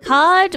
Card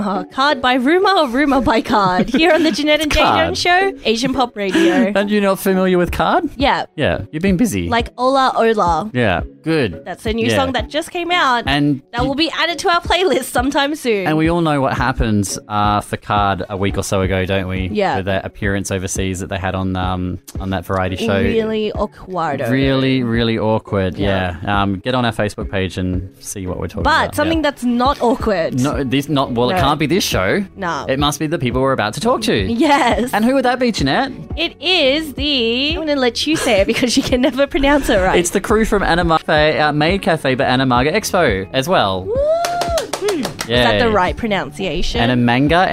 by Rumour or Rumour by Card? Here on the Jeanette and Jay Jones Show, Asian Pop Radio. And you're not familiar with Card? Yeah. Yeah, you've been busy. Like Ola Ola. Yeah, good. That's a new song that just came out. And that will be added to our playlist sometime soon. And we all know what happened for Card a week or so ago, don't we? Yeah. With their appearance overseas that they had on that variety show. Really awkward. Really, really awkward. Yeah. Get on our Facebook page and see what we're talking about. But something that's not awkward. No, this not. Well, it can't be this show. No. It must be the people we're about to talk to. Yes. And who would that be, Jeanette? It is I'm going to let you say it because you can never pronounce it right. It's the crew from Anamaga, Maid Cafe, but Anamaga Expo as well. Woo! Yeah. Is that the right pronunciation? Anamaga,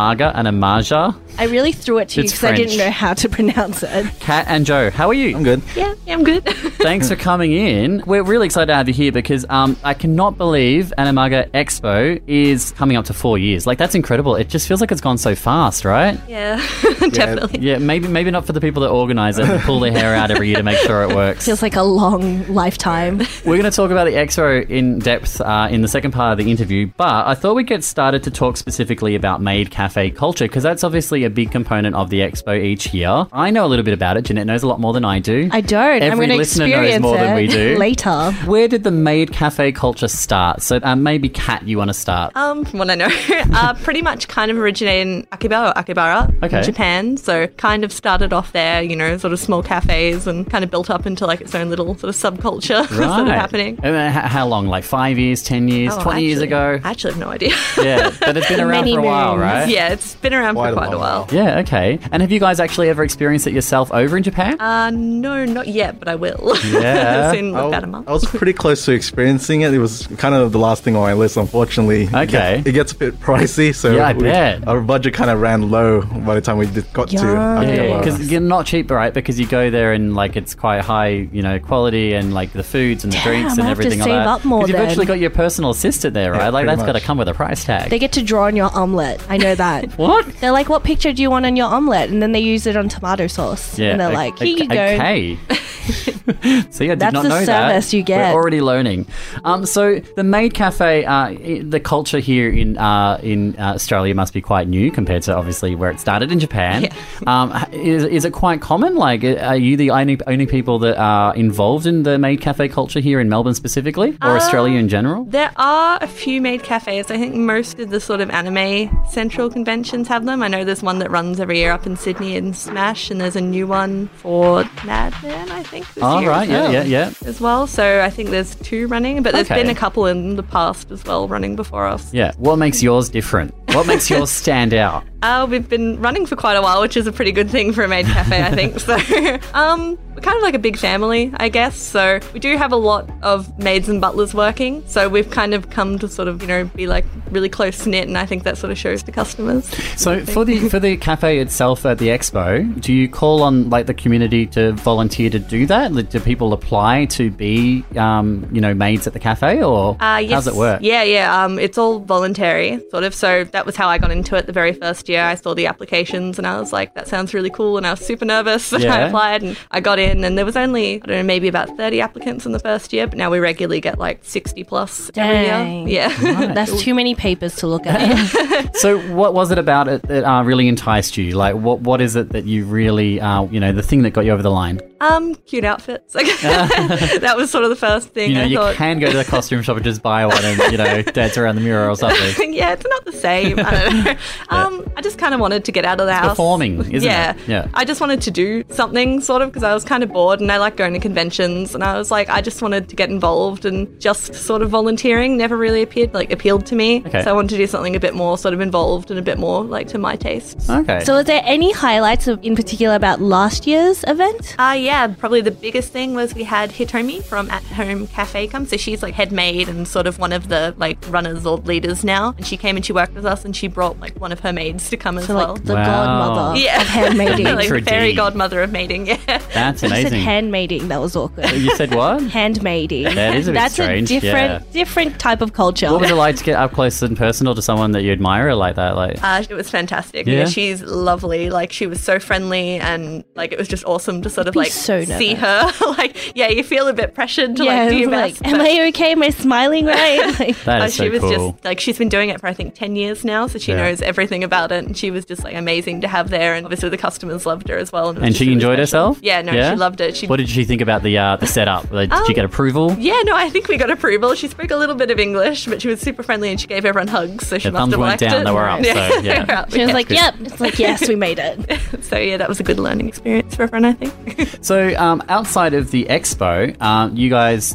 Anamaja. I really threw it to you because I didn't know how to pronounce it. Kat and Joe, how are you? I'm good. Yeah, I'm good. Thanks for coming in. We're really excited to have you here because I cannot believe Anamaga Expo is coming up to 4 years. Like, that's incredible. It just feels like it's gone so fast, right? Yeah, definitely. Yeah, maybe not for the people that organise it and pull their hair out every year to make sure it works. Feels like a long lifetime. We're going to talk about the Expo in depth in the second part of the interview, but I thought we'd get started to talk specifically about Maid Cafe culture because that's obviously a big component of the Expo each year. I know a little bit about it. Jeanette knows a lot more than I do. I don't. Every I'm going to listener experience knows more than we it do. later. Where did the Maid Cafe culture start? So maybe Kat, you want to start? From what I know, pretty much kind of originated in Akibara in Japan. So kind of started off there, sort of small cafes and kind of built up into like its own little sort of subculture sort of happening. And how long? Like 5 years, 10 years, 20 years ago? I actually have no idea. Yeah, but it's been around for a while, right? Yeah, it's been around for quite a while. Yeah, okay. And have you guys actually ever experienced it yourself over in Japan? No, not yet, but I will. Yeah. In about a month. I was pretty close to experiencing it. It was kind of the last thing on my list, unfortunately. Okay. It gets a bit pricey, so I bet. Our budget kind of ran low by the time we got to Akibara. Because you're not cheap, right? Because you go there and like it's quite high, quality and like the foods and the drinks and everything like that. Save up more. Because you've virtually got your personal assistant there, right? Yeah, like that's much. got to come with a price tag. They get to draw on your omelette. I know that. What? They're like, what picture do you want on your omelette? And then they use it on tomato sauce. Yeah. And they're like, here you go. Okay. See, I did That's not the know that. service you get. We're already learning. So the Maid Cafe, the culture here in Australia must be quite new compared to obviously where it started in Japan. Yeah. Is it quite common? Like, are you the only people that are involved in the Maid Cafe culture here in Melbourne specifically, or Australia in general? There are a few maid cafes. I think most of the sort of anime central conventions have them. I know there's one that runs every year up in Sydney in Smash, and there's a new one for Madman, I think, this year Right, yeah. as well. So I think there's two running, but there's been a couple in the past as well running before us. Yeah. What makes yours different? What makes yours stand out? We've been running for quite a while, which is a pretty good thing for a maid cafe, I think. So we're kind of like a big family, I guess. So we do have a lot of maids and butlers working. So we've kind of come to sort of, be like really close knit, and I think that sort of shows to customers. So for the cafe itself at the expo, do you call on like the community to volunteer to do that? Do people apply to be maids at the cafe, or yes. how's it work? Yeah. It's all voluntary, sort of. So that was how I got into it the very first year. I saw the applications and I was like, that sounds really cool, and I was super nervous and I applied and I got in, and there was only, I don't know, maybe about 30 applicants in the first year, but now we regularly get like 60 plus every year. Yeah. Right. That's too many papers to look at. So what was it about it that really enticed you? Like what is it that you really, the thing that got you over the line? Cute outfits. That was sort of the first thing. You can go to the costume shop and just buy one and, dance around the mirror or something. Yeah, it's not the same. I don't know. I just kind of wanted to get out of the house. Performing, isn't it? Yeah. I just wanted to do something sort of because I was kind of bored and I like going to conventions, and I was like, I just wanted to get involved, and just sort of volunteering never really appealed to me. Okay. So I wanted to do something a bit more sort of involved and a bit more like to my tastes. Okay. So is there any highlights in particular about last year's event? Yeah, probably the biggest thing was we had Hitomi from At Home Cafe come. So she's like head maid and sort of one of the like runners or leaders now. And she came and she worked with us us, and she brought like one of her maids to come as So well. like the Wow. godmother Yeah. of handmaiding. Like the Maitre fairy d'. godmother of mating. Yeah. That's You said amazing. handmaiding. That was awkward. You said what? Handmaiding. That is a bit That's strange, a different type of culture. What was it like to get up close and personal to someone that you admire like that? Like, It was fantastic. Yeah? Yeah, she's lovely. Like, she was so friendly, and like it was just awesome to sort of be like so see her. Like, yeah, you feel a bit pressured to like do your like, best. am but- I okay? Am I smiling right? Like, that is she so was cool. just like, she's been doing it for I think 10 years now, so she Yeah. knows everything about it, and she was just like amazing to have there, and obviously the customers loved her as well. And, it was And just she really enjoyed special. herself? Yeah, no, she loved it. She What did she think about the setup? Like, did you get approval? Yeah, no, I think we got approval. She spoke a little bit of English, but she was super friendly, and she gave everyone hugs, so she The must thumbs have weren't liked down, it. they were up, so, yeah. she was like, "Yep." It's like, "Yes, we made it." So yeah, that was a good learning experience for everyone, I think. So, outside of the expo, you guys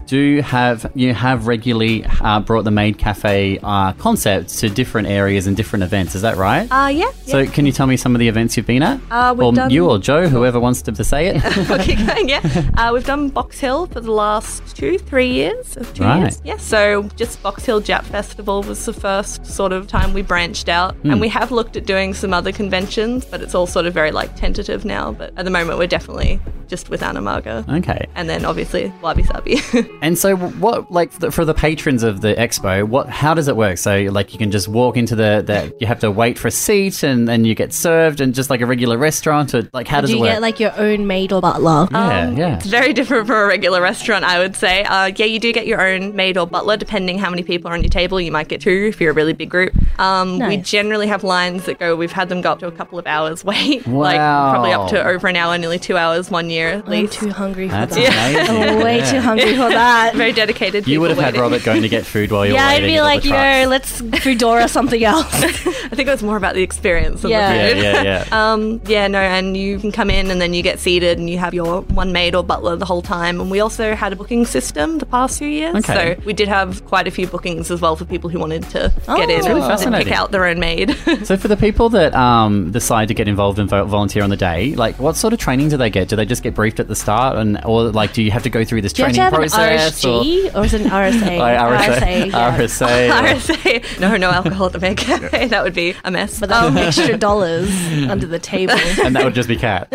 have regularly brought the Maid Cafe concept to different areas and different events. Is that right? Yeah. So, can you tell me some of the events you've been at? We've or done- you or Joe, whoever wants to say it. We'll keep going, yeah. We've done Box Hill for the last 2-3 years. Of 2 Right. years. Yeah. So just Box Hill Jap Festival was the first sort of time we branched out. And we have looked at doing some other conventions, but it's all sort of very like tentative now. But at the moment, we're definitely just with Anamaga. Okay. And then obviously Wabi Sabi. And so, what like for the patrons of the expo, how does it work? So, like, you can just walk into you have to wait for a seat, and then you get served, and just like a regular restaurant, or like how does Do it you work? get like your own maid or butler? yeah. It's very different from a regular restaurant, I would say. Yeah, you do get your own maid or butler, depending how many people are on your table. You might get 2 if you're a really big group. We Nice. generally have lines that we've had them go up to a couple of hours wait. Wow. Like probably up to over an hour, nearly 2 hours one year at I'm least. too hungry for That's that. amazing. I'm way Yeah. too hungry for that. Very dedicated people You would have had waiting. Robert going to get food while you were Yeah, I'd waiting. be at all like, the trucks. let's Foodora something else. I think it was more about the experience than Yeah. the food. Yeah. Yeah, no, and you can come in and then you get seated and you have your one maid or butler the whole time. And we also had a booking system the past few years. Okay. So we did have quite a few bookings as well for people who wanted to get in that's really and fascinating. pick out their own maid. So, for the people that decide to get involved and volunteer on the day, like, what sort of training do they get? Do they just get briefed at the start, or like, do you have to go through this Do you have training to have process? an RSG or is it an RSA? RSA. yeah. RSA. RSA. No alcohol at the Maid Cafe. That would be a mess. But that's extra dollars under the table. And that would just be Kat.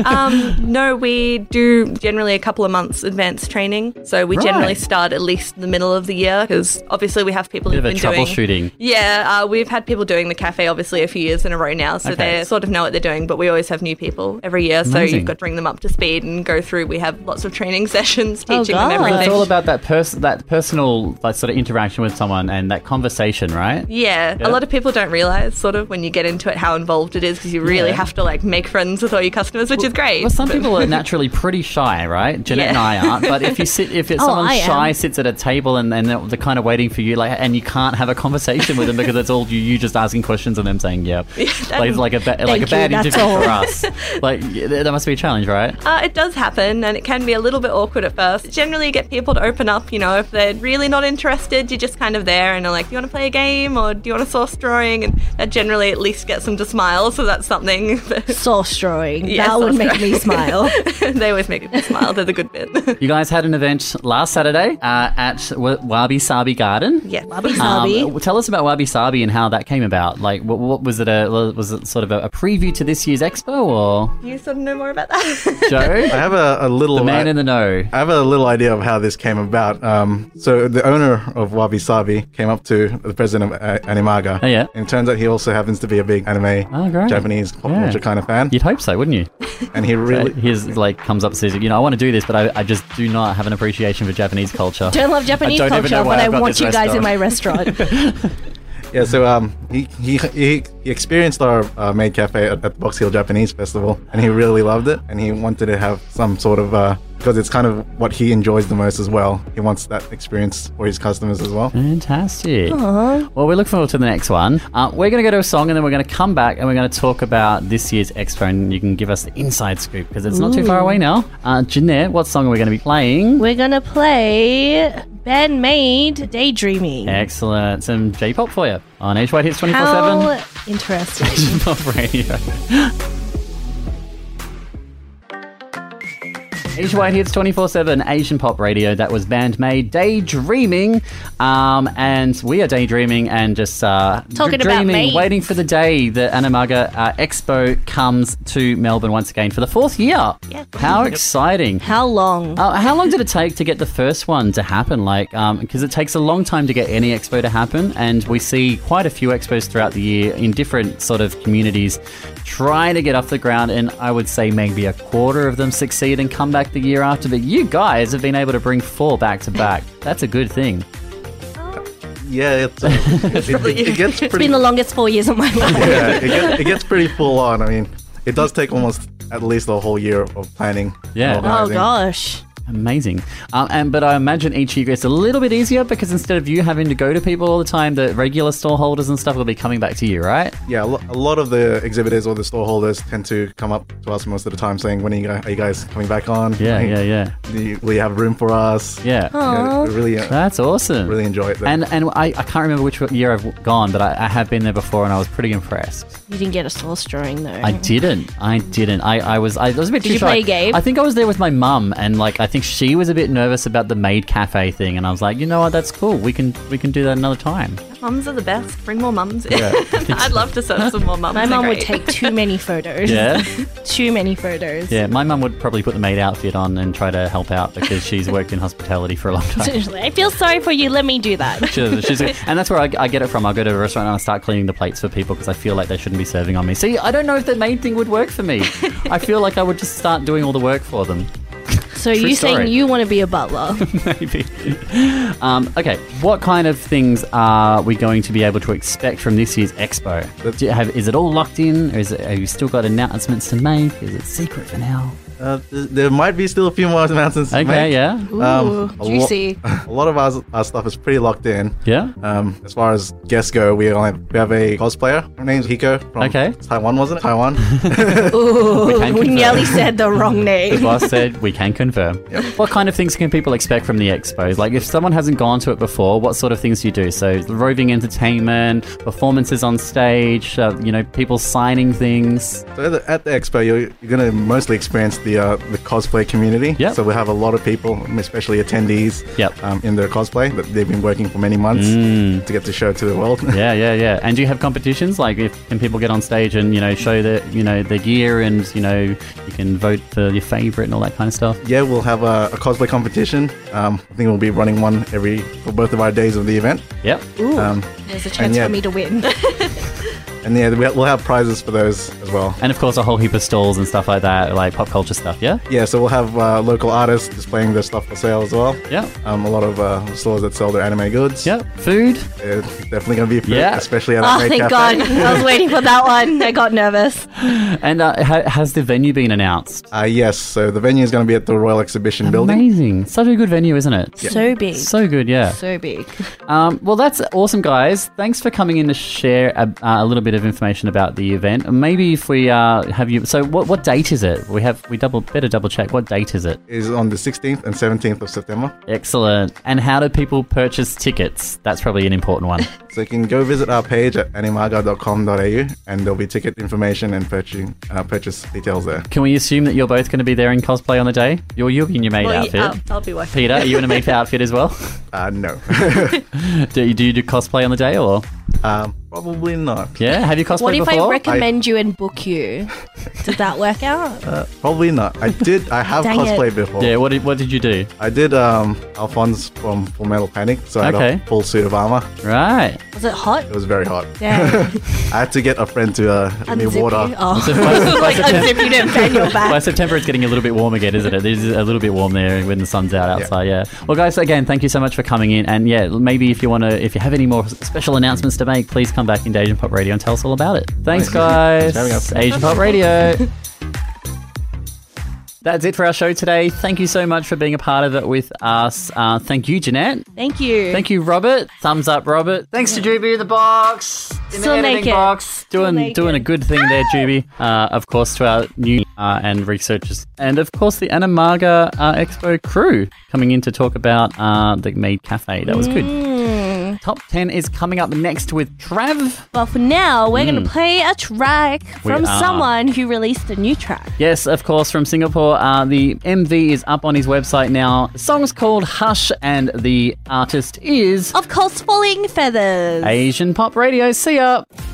No, we do generally a couple of months advanced training. So we generally Right. start at least the middle of the year because obviously we have people Bit who've of a been doing troubleshooting. Yeah, we've had people doing the cafe obviously a few years in a row now, so Okay. they sort of know what they're doing. But we always have new people every year, so Amazing. you've got to bring them up to speed and go through. We have lots of training sessions Oh, teaching them God. everything. It's all about that personal, like, sort of interaction with someone and that conversation, right? Yeah, Yeah. a lot of people don't realize sort of when you get into it how involved it is because you really Yeah. have to like make friends with all your customers, which is great. Well, some but- people are naturally pretty shy, right? Jeanette and Yeah. I aren't. But if someone I am. shy sits at a table and they're kind of waiting for you, like, and you can't have a conversation with them because it's all you just asking questions and them saying yep. Like a bad you, interview that's all. for us. Like, that must be a challenge, right? It does happen, and it can be a little bit awkward at first. Generally, you get people to open up. You know, if they're really not interested, you're just kind of there and are like, "Do you want to play a game, or do you want a sauce drawing?" And that generally at least gets them to smile. So that's something. Sauce drawing. Yeah, that would sauce make drawing. me smile. They always make me smile. They're the good bit. You guys had an event last Saturday at Wabi Sabi Garden. Yes. Wabi Sabi. Tell us about Wabi Sabi and how that came about. Like, what was it? Was it sort of a preview to this year's expo, or You sort of know more about that. Joe, I have a little the man in the know? I have a little idea of how this came about. So the owner of Wabi Sabi came up to the president of Animaga. Oh, yeah. And it turns out he also happens to be a big anime, Oh, great. Japanese pop Yeah. culture kind of fan. You'd hope so, wouldn't you? And he really... He's like comes up and says, I want to do this, but I just do not have an appreciation for Japanese culture. Don't love Japanese I don't even culture, know why but I I've got want this you guys in restaurant. my restaurant. Yeah, so he experienced our Maid Cafe at Box Hill Japanese Festival, and he really loved it, and he wanted to have some sort of because it's kind of what he enjoys the most as well. He wants that experience for his customers as well. Fantastic. Well, we look forward to the next one. We're going to go to a song, and then we're going to come back, and we're going to talk about this year's expo, and you can give us the inside scoop, because it's not too far away now. Jeanette, what song are we going to be playing? We're going to play Ben Made Daydreaming. Excellent. Some J-pop for you on Age White Hits 24/7. How interesting. J-pop radio. Asia White Hits 24/7 Asian Pop Radio. That was Bandmade Daydreaming. And we are daydreaming and just Talking dreaming, about Made. waiting for the day that Anamaga Expo comes to Melbourne once again for the 4th year. Yeah. How exciting. How long? How long did it take to get the first one to happen? Because it takes a long time to get any expo to happen, and we see quite a few expos throughout the year in different sort of communities trying to get off the ground, and I would say maybe a quarter of them succeed and come back the year after. But you guys have been able to bring 4 back to back. That's a good thing. Yeah, it gets It's pretty. been the longest 4 years of my life. Yeah, it gets pretty full on. I mean, it does take almost at least a whole year of planning. Yeah. and Oh, organizing. gosh. Amazing. But I imagine each year it's a little bit easier because instead of you having to go to people all the time, the regular store holders and stuff will be coming back to you, right? Yeah, a lot of the exhibitors or the store holders tend to come up to us most of the time saying, "When are you guys coming back on? Yeah. Will you have room for us?" Yeah. Yeah, we really, That's awesome. really enjoy it. There. And I can't remember which year I've gone, but I have been there before and I was pretty impressed. You didn't get a sauce drawing, though. I didn't. I was a bit too you shy. play a game? I think I was there with my mum, and I think she was a bit nervous about the Maid Cafe thing, and I was like, you know what, that's cool. We can do that another time. Mums are the best. Bring more mums. Yeah. I'd love to serve some more mums. My They're mum would great. take too many photos. Yeah. Too many photos. Yeah, my mum would probably put the maid outfit on and try to help out because she's worked in hospitality for a long time. I feel sorry for you. Let me do that. And that's where I get it from. I'll go to a restaurant and I'll start cleaning the plates for people because I feel like they shouldn't be serving on me. See, I don't know if the maid thing would work for me. I feel like I would just start doing all the work for them. So True you story. saying you want to be a butler? Maybe. Okay, what kind of things are we going to be able to expect from this year's expo? Is it all locked in? Or have you still got announcements to make? Is it secret for now? There might be still a few more announcements. to Okay, make. yeah. Ooh, juicy. A lot of our stuff is pretty locked in. Yeah? As far as guests go, we have a cosplayer. Her name's Hiko from Okay. Taiwan, wasn't it? Taiwan. Ooh, can we confirm. nearly said the wrong The name. boss said we can confirm. What kind of things can people expect from the expo? Like if someone hasn't gone to it before, what sort of things do you do? So roving entertainment, performances on stage, people signing things. So at the expo, you're going to mostly experience the cosplay community. Yep. So we have a lot of people, especially attendees, Yep. in their cosplay that they've been working for many months to get to show to the world. Yeah. And do you have competitions? Like, can people get on stage and show their gear, and you can vote for your favorite and all that kind of stuff? Yeah, we'll have a cosplay competition. I think we'll be running one for both of our days of the event. Yep. Ooh, Um, there's a chance yeah. for me to win. And yeah, we'll have prizes for those as well. And of course, a whole heap of stalls and stuff like that, like pop culture stuff. Yeah. Yeah, so we'll have local artists displaying their stuff for sale as well. Yeah. A lot of stores that sell their anime goods. Yep. Food. Definitely going to be food, Yeah. especially at Oh, Maid thank Cafe. God. I was waiting for that one. I got nervous. And has the venue been announced? Yes, so the venue is going to be at the Royal Exhibition Building. Amazing. Such a good venue, isn't it? So big. So good, yeah. So big. Well, that's awesome, guys. Thanks for coming in to share a little bit of information about the event. Maybe if we have you. So, what date is it? We better double check. What date is it? Is on the 16th and 17th of September. Excellent. And how do people purchase tickets? That's probably an important one. So you can go visit our page at animaga.com.au and there'll be ticket information and purchase details there. Can we assume that you're both going to be there in cosplay on the day? You'll be in your maid outfit. I'll be working. Peter, are you in a maid outfit as well? No. Do you do cosplay on the day or? Probably not. Yeah, have you cosplayed What if before? I recommend you and book you? Does that work out? Probably not. I have Dang cosplayed it. before. Yeah, what did you do? I did Alphonse from Full Metal Panic, so I had Okay. a full suit of armor. Right. Was it hot? It was very hot. Damn. I had to get a friend to give me Unzip water. you? Oh. by Like unzip you to fan your By back. September, it's getting a little bit warm again, isn't it? It is a little bit warm there when the sun's out outside. Yeah. Well, guys, again, thank you so much for coming in. And yeah, maybe if you have any more special announcements to make, please come back into Asian Pop Radio and tell us all about it. Thanks, guys. Thanks for having us. Asian Pop Radio. That's it for our show today. Thank you so much for being a part of it with us. Thank you, Jeanette. Thank you. Thank you, Robert. Thumbs up, Robert. Thanks to Juby in the box. In Still the editing naked. box. Doing naked. a good thing there, Juby. Of course, to our new and researchers. And of course, the Anamaga Expo crew coming in to talk about the Maid Cafe. That was good. Top 10 is coming up next with Trav. But for now, we're going to play a track from are. someone who released a new track. Yes, of course, from Singapore. The MV is up on his website now. The song's called Hush, and the artist is Of course, Falling Feathers. Asian Pop Radio. See ya.